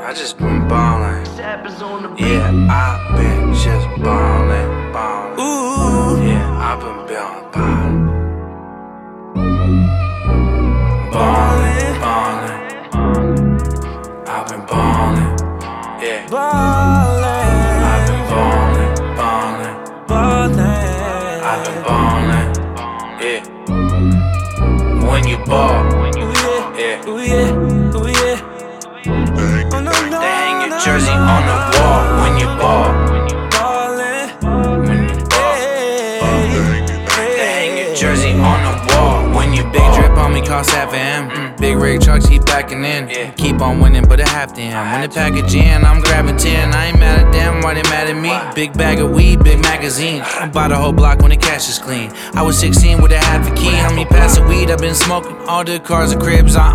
I just been ballin'. Yeah, I been just ballin', ballin'. Ooh. Yeah, I been ballin'. Ballin', ballin'. I been ballin'. Yeah. Ballin'. I been ballin', ballin'. Ballin'. I been ballin'. Yeah. When you ball. Yeah. Ooh yeah, ooh yeah. Oh no, no, They hang your no, jersey no, on the wall when you ball. ballin'. When you ball. They hang your jersey on the wall when you ball. Big drip on me cost half a M. Big rig trucks keep backing in. Yeah. Keep on winning, but I have to end. When the package in, I'm grabbing 10. I ain't mad at them, why they mad at me? Big bag of weed, big magazine. I bought a whole block when the cash is clean. I was 16 with a half a key. Homie, pass the weed, I've been smoking all the cars and cribs. I